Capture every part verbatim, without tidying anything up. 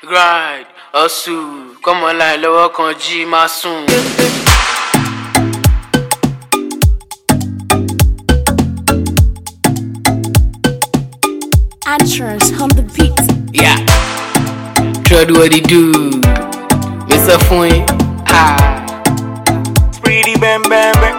grind, hustle, come online lọ́wọ́ kan jí máa sùn. Actress on the beat. Yeah, try do what he do. Mister Fun, ah. Pretty bam bam bam.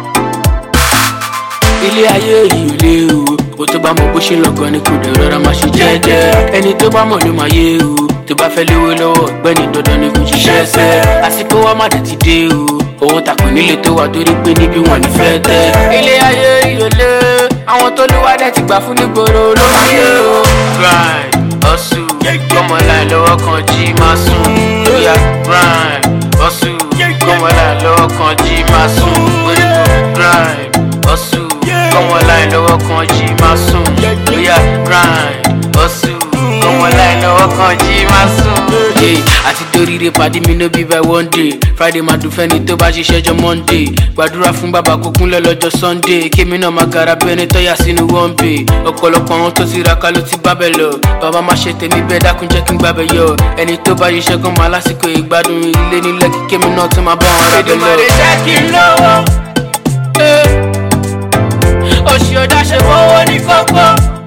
Ilé ayé yìí ò lé o, bó tó bá mọ̀ bó ṣe lọ́gàn ni kò dẹ̀ rọra máa ṣe jẹ́jẹ́. Ẹni tó bá mọ̀ ló máa yé o, tó bá fẹ́ lówó lọ́wọ́ ọ̀gbẹ́ni dandan ni kò ṣiṣẹ́ sẹ́. Àsìkò wa má dẹ̀ ti dé o, owó takùn nílé tó wà torí pé níbi wọn ní fẹ́ tẹ́. Ilé ayé yìí ò lé, àwọn tó lówó dẹ̀ ti gbà fún nígboro ló máa yé o. Grind, hustle, kọ́mọ láì lọ́wọ́ kan jí máa sùn. Lóyà grind, hustle, kọ́mọ láì lọ́wọ́ kan jí máa sùn. Grind, hustle. Come online, lọ́wọ́ kan jí máa sùn. Lóyà grind, hustle. Come online, lọ́wọ́ kan jí máa sùn. Àti toríire pàdé mi no be by one day. Friday máa dùn fẹ́ni tó bá ṣiṣẹ́ jọ Monday. Gbàdúrà fún bàbá kó kúnlẹ̀ lọ́jọ́ Sunday. Kémi náà máa gara bí ẹni tọ́yà sínú one bay. Ọ̀pọ̀lọpọ̀ àwọn tó ti raka ló ti gbábẹ̀ lọ. Bàbá máa ṣe tèmi bẹ́ẹ̀ dákun jẹ́ kí n gbábẹ̀ yọ. Ẹni tó bá ṣiṣẹ́ gan máa lásìkò ìgbádùn ilé nílẹ̀ kí kémi náà tún máa bá wọn rà bẹ́ẹ̀ lọ. Èdèmàrè jẹ́ kí n lọ́wọ́. Oṣù ọ̀dà ṣe fowó ní kókó.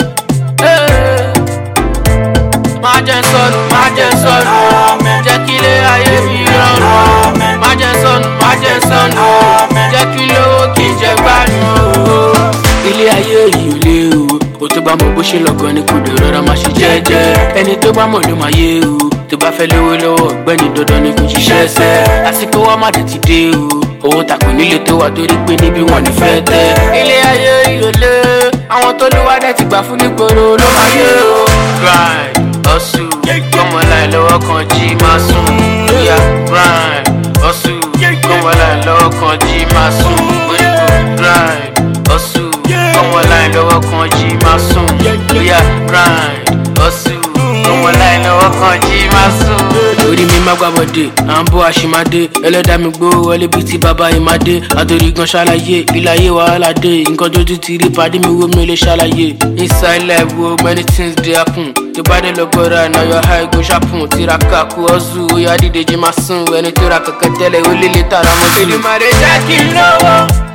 Má jẹ́ sọnù, má jẹ́ sọnù. Jẹ́ kí ilé ayé mi rọrùn. Má jẹ́ sọnù, má jẹ́ sọnù. Jẹ́ kí lówó kí n jẹ gbádùn. Ilé ayé yìí ò lé o, bó tó bá mọ̀ bó ṣe lọ́gàn ni kò dé rọra máa ṣe jẹ́jẹ́. Ẹni tó bá mọ̀ ló máa yé o, tó bá fẹ́ lówó lọ́wọ́ ọ̀gbẹ́ni dandan ni kò ṣiṣẹ́ sẹ́. Àsìkò wa má dẹ̀ ti dé o, owó takùn nílé tó wà torí pé níbi wọn ní fẹ́ tẹ́. Ilé ayé yìí ò lé, àwọn tó lówó dẹ̀ ti gbà fún nígboro ló máa yé o. Grind, hustle, kọ́mọ láì lọ́wọ́ kan jí máa sùn. Lóyà grind, hustle, kọ́mọ láì lọ́wọ́ kan jí máa sùn. Grind, hustle, kọ́mọ láì lọ́wọ́ kan jí máa sùn. Lóyà grind, hustle, kọ́mọ láì lọ́wọ́ kan jí máa sùn. Orí mi má gbàbọ̀dé, à ń bọ́ àṣìmáde. Ẹlẹ́dàá mi gbó wọlé bíi ti bàbá ìmádé. Àtòrí gan ṣàlàyé, ìlàyé wàhálà dé. Nǹkan tójú ti rí pàdé mi wo mi ò lè ṣàlàyé. Inside life wo many things dey happen. Tó bá dé lọ́gọ́ra náà your high go sharpen. Tiraka kú ọ́zù, ó yá dìde jí máa sùn. Ẹni tó ra kankan tẹ́lẹ̀ ó lélẹ̀ tààrà mọ́ sí. Èdèmàrè jẹ́ kí n lọ́wọ́.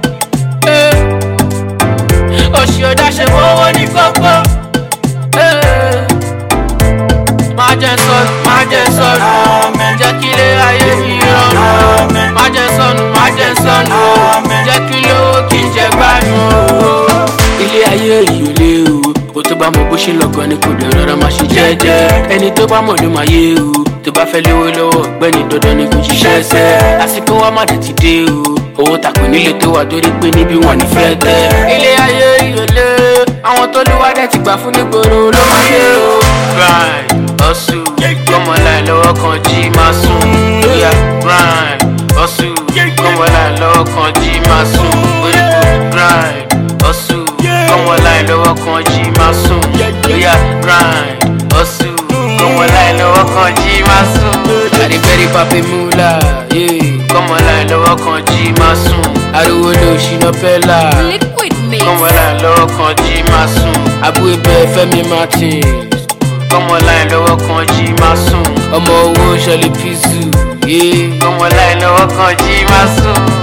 Oṣù ọ̀dà ṣe fowó ní kókó. Má jẹ́ sọnù, má jẹ́ sọnù. Jẹ́ kí ilé ayé mi rọrùn. Má jẹ́ sọnù, má jẹ́ sọnù. Jẹ́ kí lówó kí n jẹ gbádùn. Ilé ayé yìí ò lé o, bó tó bá mọ̀ bó ṣe lọ́gàn ni kò dẹ̀ rọra máa ṣe jẹ́jẹ́. Ẹni tó bá mọ̀ ló máa yé o, tó bá fẹ́ lówó lọ́wọ́ ọ̀gbẹ́ni dandan ni kò ṣiṣẹ́ sẹ́. Àsìkò wa má dẹ̀ ti dé o, owó takùn nílé tó wà torí pé níbi wọn ní fẹ́ tẹ́. Ilé ayé yìí ò lé, àwọn tó lówó dẹ̀ ti gbà fún nígboro ló máa yé o. Grind, hustle, kọ́mọ láì lọ́wọ́ kan jí máa sùn. Lóyà grind, hustle, kọ́mọ láì lọ́wọ́ kan jí máa sùn. Grind, hustle, kọ́mọ láì lọ́wọ́ kan jí máa sùn. Lóyà grind, hustle, kọ́mọ láì lọ́wọ́ kan jí máa sùn. Àdìbẹ́rì pàpẹ́ múlá, kọ́mọ láì lọ́wọ́ kan jí máa sùn. Ariwo ló ṣìnà pẹ́lá, kọ́mọ láì lọ́wọ́ kan jí máa sùn. Àbúrò ibẹ̀ Fẹ́mi Martin. Kọ́mọ láì lọ́wọ́ kan jí máa sùn. Ọmọ owó ṣọlẹ̀ písù. Kọ́mọ láì lọ́wọ́ kan jí máa sùn.